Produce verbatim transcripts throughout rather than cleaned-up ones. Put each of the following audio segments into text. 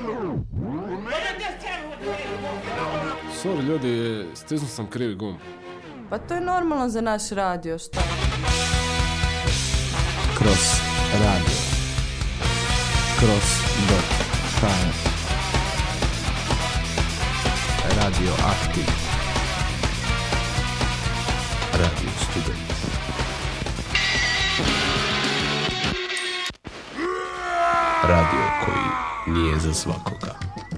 Sorry ljudi, stisnuo sam krivi gumb. Pa to je normalno za naš radio, šta? Cross radio. Cross dot h r. Radio Aktiv. Radio Student. Radio koji nije za svakoga.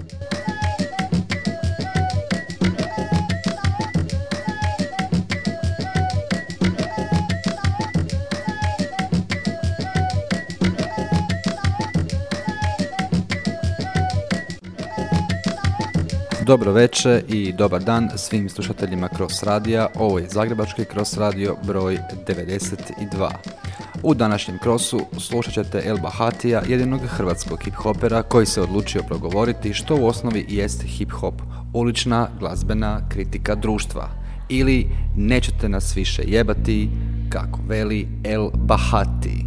Dobro večer i dobar dan svim slušateljima Cross radija. Ovo je Zagrebački Cross radio broj devedeset dva. U današnjem Crossu slušat ćete El Bahatija, jedinog hrvatskog hip-hopera koji se odlučio progovoriti što u osnovi jest hip-hop, ulična glazbena kritika društva. Ili nećete nas više jebati, kako veli El Bahati.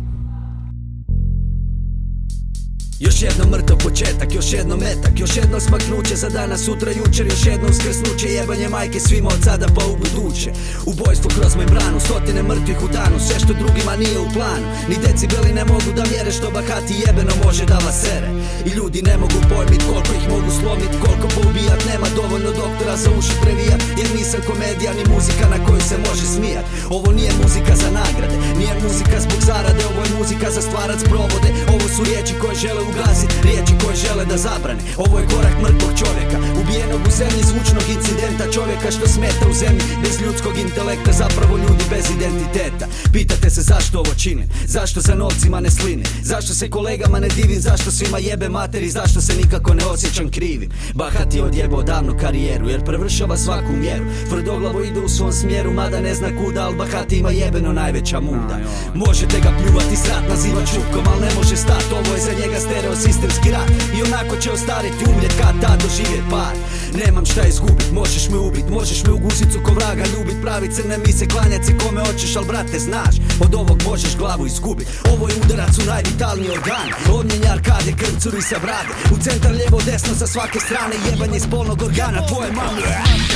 Još jedno mrtav početak, još jedno metak, još jedno smaknuće za danas, sutra, jučer, još jedno uskrsnuće, jebanje majke svima od sada pa u buduće. Ubojstvo kroz membranu, stotine mrtvih u danu, sve što drugima nije u planu. Ni decibeli ne mogu da mjere što Bahati jebeno može da vas sere. I ljudi ne mogu pojmit koliko ih mogu slomit, koliko poubijat, nema dovoljno doktora za uši previjat. Jer nisam komedija ni muzika na koju se može smijat. Ovo nije muzika za nagrade, nije muzika zbog zarade, ovo je muzika za stvarac provode. Ovo su riječi koje žele ugasit, riječi koje žele da zabrane. Ovo je korak mrtvog čovjeka, ubijenog u zemlji zvučnog incidenta, čovjeka što smeta u zemlji bez ljudskog intelekta, zapravo ljudi bez identiteta. Pitate se zašto ovo činim, zašto za novcima ne slinim, zašto se kolegama ne divim, zašto svima jebe materi, zašto se nikako ne osjećam krivim. Bahati je odjebao davno karijeru jer prevršava svaku mjeru, tvrdoglavo ide u svom smjeru mada ne zna kuda, al Bahati ima jebeno najveća muda. Možete ga pljuvati, srat nazivat čupkom, al ne može stat, ovo je za njega stereosistemski rat. I onako će ostariti, umljet kad ta doživjet par. Nemam šta izgubit, možeš me ubit, možeš me u guzicu ko vraga ljubit, pravit crne mise, klanjat si kome hoćeš, al brate znaš, od ovog možeš glavu izgubit. Ovo je udarac u najvitalniji organ, odmjenja arkade, krv curi sa brade, u centar lijevo desno sa svake strane, jebanje spolnog organa tvoje mame.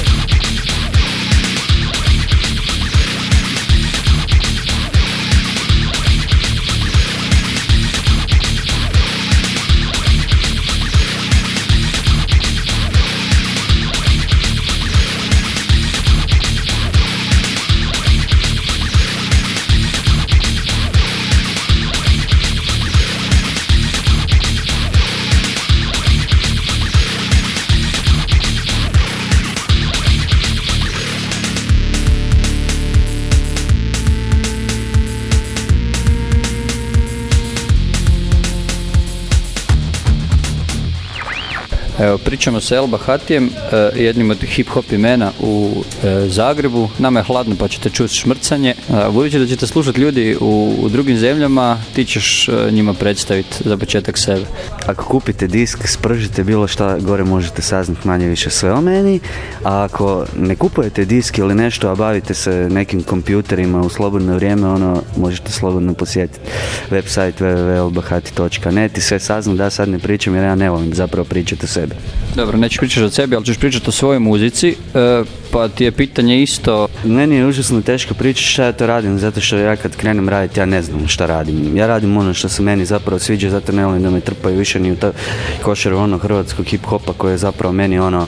Evo, pričamo sa El Bahatijem, jednim od hip-hop imena u Zagrebu. Nama je hladno pa ćete čuti šmrcanje. Budući da ćete slušati ljudi u, u drugim zemljama, ti ćeš njima predstaviti za početak sebe. Ako kupite disk, spržite bilo šta, gore možete saznati manje više sve o meni. A ako ne kupujete disk ili nešto, a bavite se nekim kompjuterima u slobodno vrijeme, ono, možete slobodno posjetiti website w w w dot el bahati dot net i sve saznati. Da sad ne pričam jer ja ne volim zapravo pričati o sebi. Dobro, nećeš pričati o sebi, ali ćeš pričati o svojoj muzici, e, pa ti je pitanje isto. Meni je užasno teško pričati šta ja to radim, zato što ja kad krenem raditi, ja ne znam šta radim. Ja radim ono što se meni zapravo sviđa, zato ne volim da me trpaju više ni u ta košaru ono hrvatskog hip-hopa koji je zapravo meni ono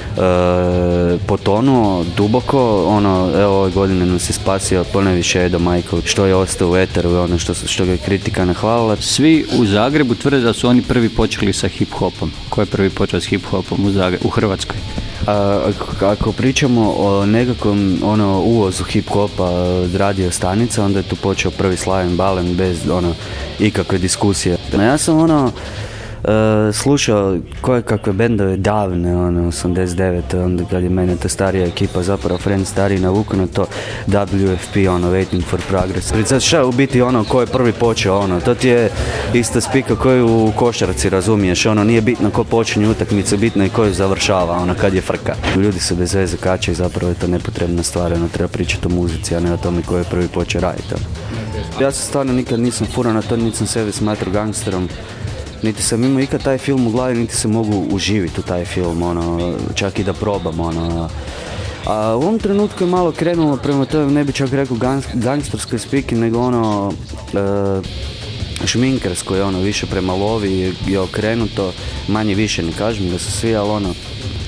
e, potonuo duboko, ono, evo ove godine nam se spasio ponajviše Edo Michael, što je ostao u eteru, ono što, što ga je kritika nahvalila. Svi u Zagrebu tvrde da su oni prvi počeli sa hip-hopom. Ko je prvi počeo s hip-hopom u, Zagrebu, u Hrvatskoj? A, ako, ako pričamo o nekakvom ono, uvozu hip-hopa od radio stanica, onda je tu počeo prvi Slaven Balen bez ono, ikakve diskusije. Ja sam ono Uh, slušao koje kakve bendove davne, ono, osamdeset devete onda kad je mene ta starija ekipa, zapravo friend stariji navuku na to W F P, ono, Waiting for Progress. Sad šta u biti ono, ko je prvi počeo, ono, to ti je ista spika koju u košarci, razumiješ, ono, nije bitno ko počinje utakmice, bitno je ko ju završava, ono, kad je frka. Ljudi se bez veze kačaju, zapravo je to nepotrebna stvar, ono, treba pričati o muzici, a ne o tome ko je prvi počeo raditi. Ja se stvarno nikad nisam furao na to, nisam sebe smatrao gangsterom, niti sam imao ikad taj film u glavi, niti se mogu uživiti u taj film, ono, čak i da probam, ono. A u ovom trenutku je malo krenulo prema tome, ne bi čak rekao gangsterskoj speaking, nego ono e, šminkersko je ono, više prema lovi je okrenuto, manje više, ne kažem da su svi, ali ono,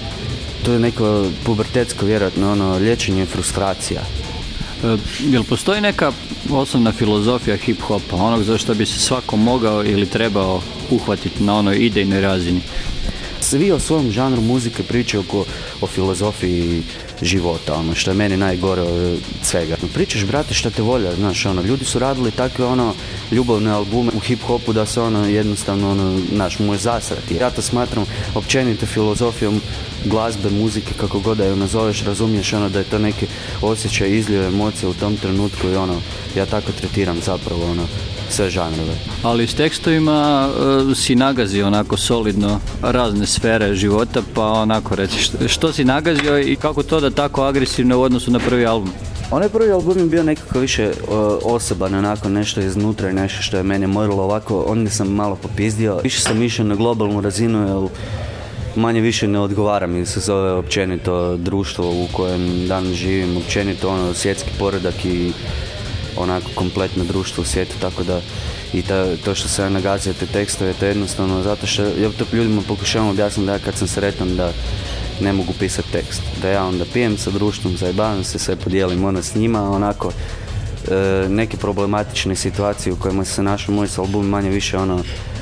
to je neko pubertetsko vjerojatno, ono, liječenje frustracija. E, jel postoji neka osnovna filozofija hip-hopa, onog za što bi se svako mogao ili trebao uhvatiti na onoj idejnoj razini? Svi o svom žanru muzike pričaju oko, o filozofiji života, ono, što je meni najgore od svega. Pričaš, brate, šta te volja, znaš, ono, ljudi su radili takve, ono, ljubavne albume u hip-hopu da se, ono, jednostavno, ono, znaš, može zasrati. Ja to smatram općenito filozofijom glazbe, muzike, kako god da ju nazoveš, razumiješ, ono, da je to neki osjećaj, izljev emocije u tom trenutku i, ono, ja tako tretiram zapravo, ono, sve žanrove. Ali s tekstovima uh, si nagazio onako solidno razne sfere života, pa onako reci, što, što si nagazio i kako to da tako agresivno u odnosu na prvi album? Onaj prvi album je bio nekako više uh, osoban, onako nešto iznutra i nešto što je meni moralo ovako, onda sam malo popizdio. Više sam išao na globalnu razinu, jer manje više ne odgovara mi se zove općenito društvo u kojem danas živim, općenito ono svjetski poredak i onako kompletno društvo u svijetu, tako da i ta, to što se ja nagazio te tekstove, to je jednostavno zato što ja to ljudima pokušavam objasniti da ja kad sam sretan da ne mogu pisati tekst, da ja onda pijem sa društvom, zajebavam se, sve podijelim ono s njima, onako e, neke problematične situacije u kojima se našao moj album manje više ono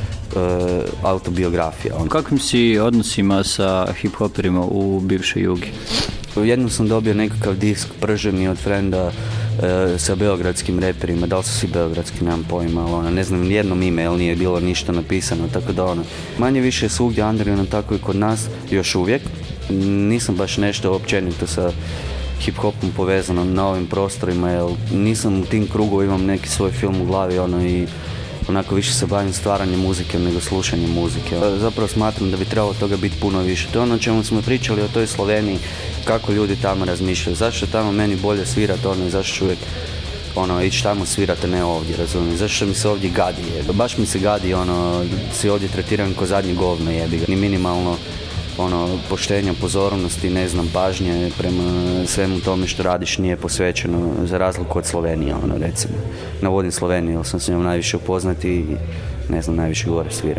e, autobiografija. Ono. Kakvim si odnosima sa hip-hoperima u bivšoj Jugi? Jednom sam dobio nekakav disk prženi od frenda e, sa beogradskim reperima, da li su svi beogradski, nemam pojma, ali ono, ne znam nijednom ime, jer nije bilo ništa napisano, tako da ono, manje više svugdje underground, tako i kod nas, još uvijek. Nisam baš nešto općenito sa hip-hopom povezano na ovim prostorima, jer nisam u tim krugu, imam neki svoj film u glavi, ono, i onako više se bavim stvaranjem muzike nego slušanjem muzike. Zapravo smatram da bi trebalo toga biti puno više. To je ono o čemu smo pričali o toj Sloveniji, kako ljudi tamo razmišljaju. Zašto tamo meni bolje svirati ono i zašto ću uvijek ono, ići tamo svirati, ne ovdje, razumijem. Zašto mi se ovdje gadi je. Baš mi se gadi, ono, si ovdje tretiram ko zadnji govno jebi ga. Ni minimalno ono, poštenja, pozornosti, ne znam, pažnje prema svemu tome što radiš nije posvećeno, za razliku od Slovenije, ono, recimo. Navodim Sloveniju, jer sam s njom najviše upoznati i, ne znam, najviše gore sviram.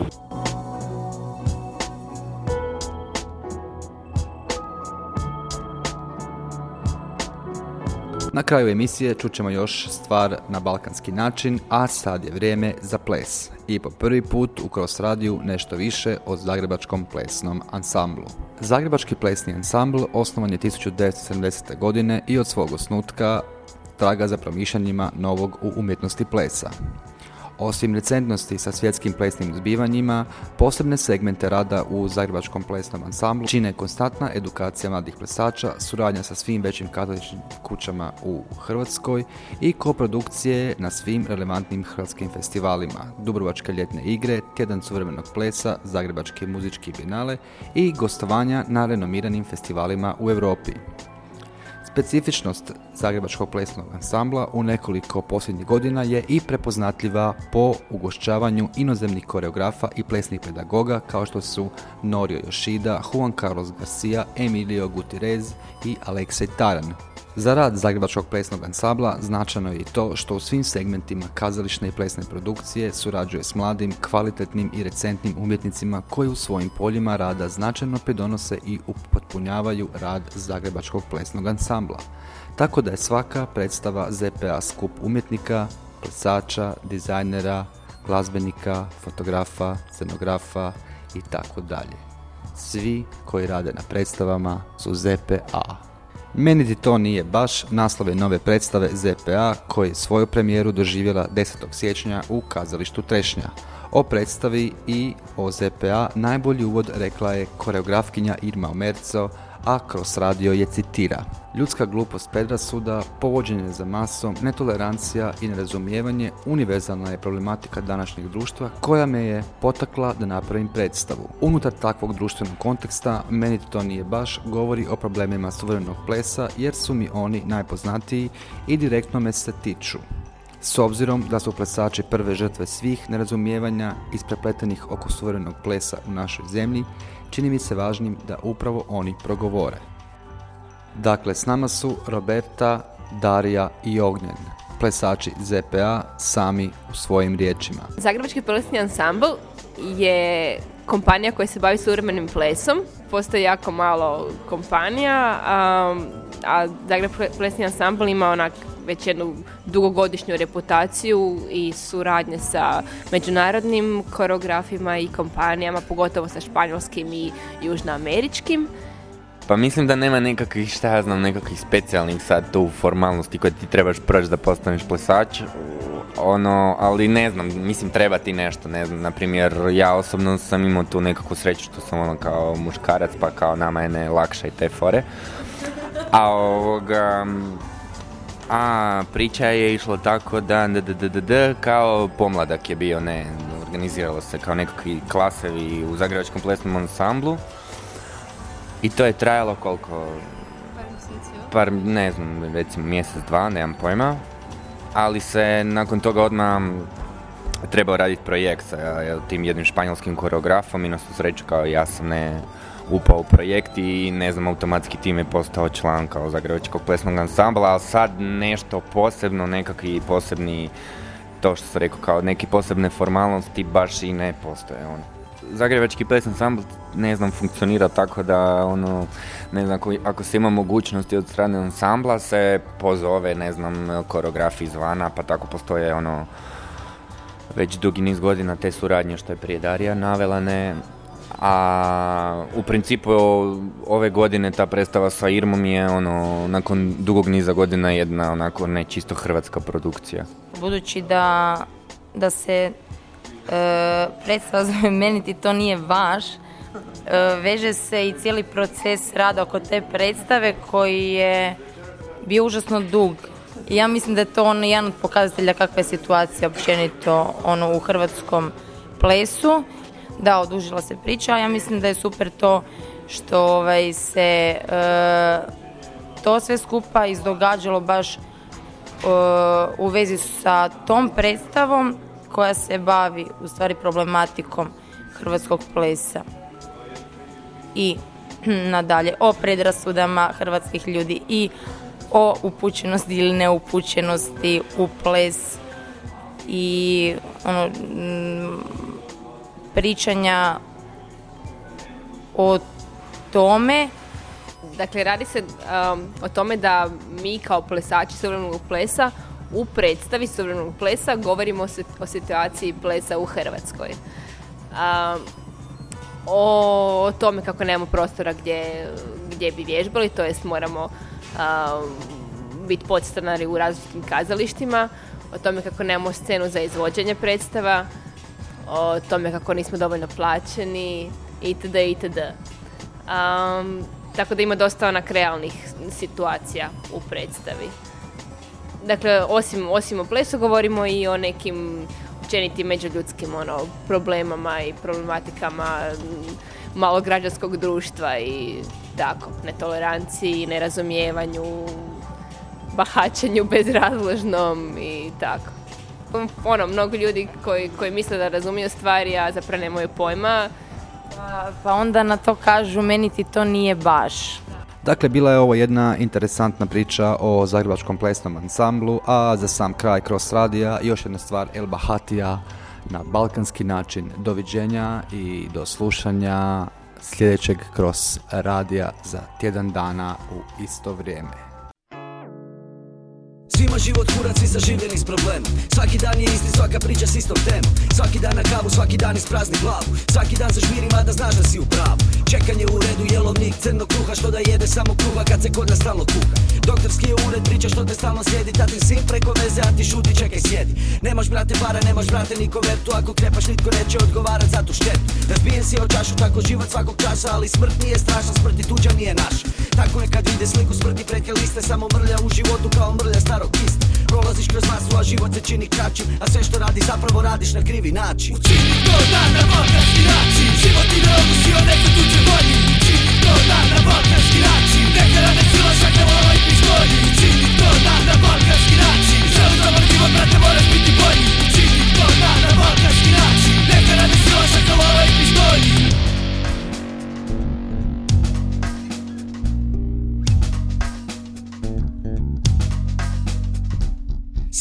Na kraju emisije čućemo još stvar na balkanski način, a sad je vrijeme za ples. I po prvi put u Cross radiju nešto više o Zagrebačkom plesnom ansamblu. Zagrebački plesni ansambl osnovan je tisuću devetsto sedamdesete. godine i od svog osnutka traga za promišljanjima novog u umjetnosti plesa. Osim recentnosti sa svjetskim plesnim zbivanjima, posebne segmente rada u Zagrebačkom plesnom ansamblu čine konstantna edukacija mladih plesača, suradnja sa svim većim kazališnim kućama u Hrvatskoj i koprodukcije na svim relevantnim hrvatskim festivalima, Dubrovačke ljetne igre, Tjedan suvremenog plesa, Zagrebački muzički binale i gostovanja na renomiranim festivalima u Europi. Specifičnost Zagrebačkog plesnog ansambla u nekoliko posljednjih godina je i prepoznatljiva po ugošćavanju inozemnih koreografa i plesnih pedagoga kao što su Norio Yoshida, Juan Carlos Garcia, Emilio Gutierrez i Aleksej Taran. Za rad Zagrebačkog plesnog ansambla značajno je i to što u svim segmentima kazališne i plesne produkcije surađuje s mladim, kvalitetnim i recentnim umjetnicima koji u svojim poljima rada značajno pridonose i upotpunjavaju rad Zagrebačkog plesnog ansambla. Tako da je svaka predstava Z P A skup umjetnika, plesača, dizajnera, glazbenika, fotografa, scenografa i tako dalje. Svi koji rade na predstavama su Z P A. Meni ti to nije baš, naslov je nove predstave Z P A koji je svoju premijeru doživjela desetog siječnja u kazalištu Trešnja. O predstavi i o Z P A najbolji uvod rekla je koreografkinja Irma Omerco, a Cross radio je citira: ljudska glupost predrasuda, povođenje za masom, netolerancija i nerazumijevanje univerzalna je problematika današnjeg društva koja me je potakla da napravim predstavu. Unutar takvog društvenog konteksta meni to nije baš, govori o problemima suvremenog plesa jer su mi oni najpoznatiji i direktno me se tiču. S obzirom da su plesači prve žrtve svih nerazumijevanja isprepletenih oko suvremenog plesa u našoj zemlji, čini mi se važnim da upravo oni progovore. Dakle, s nama su Roberta, Darija i Ognjen, plesači Z P A, sami u svojim riječima. Zagrebački plesni ansambl je kompanija koja se bavi suvremenim plesom. Postoji jako malo kompanija, a, a Zagrebački plesni ansambl ima onak već jednu dugogodišnju reputaciju i suradnje sa međunarodnim koreografima i kompanijama, pogotovo sa španjolskim i južnoameričkim. Pa mislim da nema nekakvih, šta ja znam, nekakvih specijalnih sad tu formalnosti koje ti trebaš proći da postaneš plesač, ono, ali ne znam, mislim treba ti nešto, ne znam, na primjer ja osobno sam imao tu nekakvu sreću što sam ono kao muškarac, pa kao nama je ne lakša i te fore, a ovoga, a priča je išla tako da d, d, d, d, d, kao pomladak je bio, ne, organiziralo se kao nekakvi klasevi u Zagrebačkom plesnom ansamblu. I to je trajalo koliko? Par mjeseci, Par, ne znam, recimo mjesec, dva, nemam pojma. Ali se nakon toga odmah trebao raditi projekt sa tim jednim španjolskim koreografom i na svu sreću kao ja sam ne upao u projekt i ne znam, automatski tim je postao član kao Zagrebačkog plesnog ansambla, ali sad nešto posebno, nekakvi posebni, to što sam rekao, kao neki posebne formalnosti baš i ne postoje ono. Zagrebački plesni ansambl, ne znam, funkcionira tako da, ono, ne znam, ako, ako se ima mogućnosti od strane ansambla, se pozove, ne znam, koreografi izvana, pa tako postoje, ono, već dugi niz godina te suradnje što je prije Darija navela, ne, a u principu ove godine ta predstava sa Irmom je, ono, nakon dugog niza godina jedna, onako, ne čisto hrvatska produkcija. Budući da, da se E, predstava zove Meni ti to nije vaš, e, veže se i cijeli proces rada oko te predstave koji je bio užasno dug. I ja mislim da je to ono jedan od pokazatelja kakva je situacija općenito ono u hrvatskom plesu. Da, odužila se priča, a ja mislim da je super to što ovaj, se e, to sve skupa izdogađalo baš e, u vezi sa tom predstavom koja se bavi u stvari problematikom hrvatskog plesa i nadalje o predrasudama hrvatskih ljudi i o upućenosti ili neupućenosti u ples i ono, m, pričanja o tome. Dakle, radi se um, o tome da mi kao plesači suvremenog plesa u predstavi suvremenog plesa govorimo o, o situaciji plesa u Hrvatskoj. Um, o, o tome kako nemamo prostora gdje, gdje bi vježbali, to jest moramo um, biti podstanari u različitim kazalištima, o tome kako nemamo scenu za izvođenje predstava, o tome kako nismo dovoljno plaćeni itd. itd. Um, tako da ima dosta onak realnih situacija u predstavi. Dakle, osim, osim o plesu govorimo i o nekim općenitim međuljudskim ono, problemama i problematikama malograđanskog društva i tako, netoleranciji, nerazumijevanju, bahaćenju bezrazložnom i tako. Ono, mnogo ljudi koji, koji misle da razumiju stvari, a zapravo nemaju pojma. Pa, pa onda na to kažu, meni ti to nije baš. Dakle, bila je ovo jedna interesantna priča o Zagrebačkom plesnom ansamblu, a za sam kraj Cross Radija još jedna stvar El Bahatija na balkanski način. Doviđenja i do slušanja sljedećeg Cross Radija za tjedan dana u isto vrijeme. Svima život kurac i zaživljeni s problemom. Svaki dan je isti, svaka priča s istom temom. Svaki dan na kavu, svaki dan isprazni glavu. Svaki dan zažmirim, a da znaš da si u pravu. Čekanje u redu, jelovnik crnog kruha, što da jede samo kruha kad se kod nas stalno kuha. Doktorski je ured, priča što te stalno slijedi. Tatin sin preko veze, a ti šuti, čekaj sjedi. Nemaš brate para, nemaš brate ni kovertu. Ako krepaš nitko neće odgovarat za tu štetu. Razbijen si o čašu, tako život svakog časa. Ali smrt nije strašna, smrt i tuđa nije naša. Tako je kad vide sliku smrti preke liste. Samo mrlja u životu kao mrlja starog kista. Prolaziš kroz masu, a život se čini kraćim. A sve što radi zapravo radiš na krivi način. Učini to dan na balkanski način. Život ti ne odnosi o nekoj tuđe volji. Učini to dan na balkanski način. Neka rade sila šakava ovaj pištolji. Učini to dan na balkanski način. Želim dobar život, brate, moraš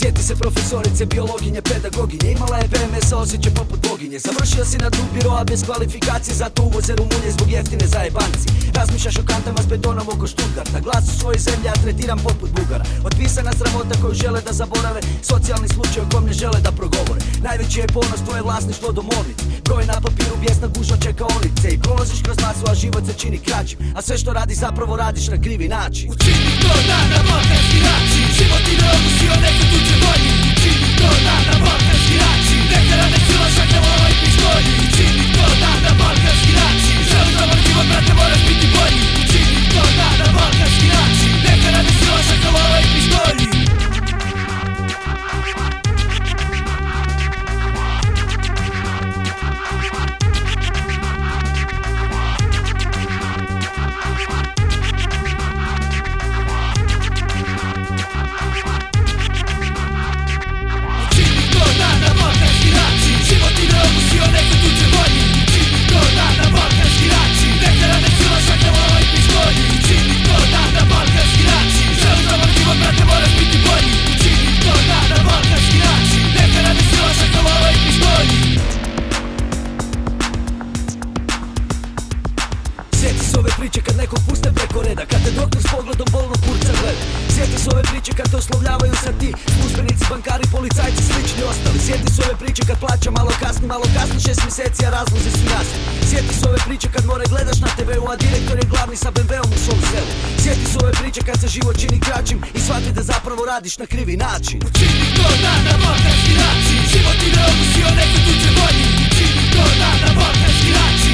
Sjeti se profesorice, biologinje, pedagoginje. Imala je P M S, osjećaj poput boginje. Završio si na dug biroa bez kvalifikacije, zato uvoze Rumunje zbog jeftine zajebanci. Razmišljaš o kantama s betonom oko Stuttgarta. Glas u svojoj zemlji, a tretiram poput Bugara. Otpisana sramota koju žele da zaborave, socijalni slučaj o kom ne žele da progovore. Najveći je ponos tvoje vlasništvo domovnice. Broj na papiru, bijesna gužva čekaonice. I prolaziš kroz masu, a život se čini kraćim. A sve što radi zapravo radiš na krivi način. Učini to da na balkanski način. Život ti ne odnosi o nekoj tuđe volji. Učini to da na balkanski način. Neka rade sila šakava ovaj pištolji. Učini to da na balkanski način. Želim dobar život, brate, moraš biti bolji. Učini to da na balkanski način. Neka rade sila šakava ovaj pištolji. A razlozi su jasni. Sjeti se ove priče kad more gledaš na te veu, a direktor je glavni sa be em veom u svom selu. Sjeti se ove priče kad se život čini kraćim i shvati da zapravo radiš na krivi način. Učini to da na balkanski način. Život ti ne odnosi o nekoj tuđe volji. Učini to da na balkanski način.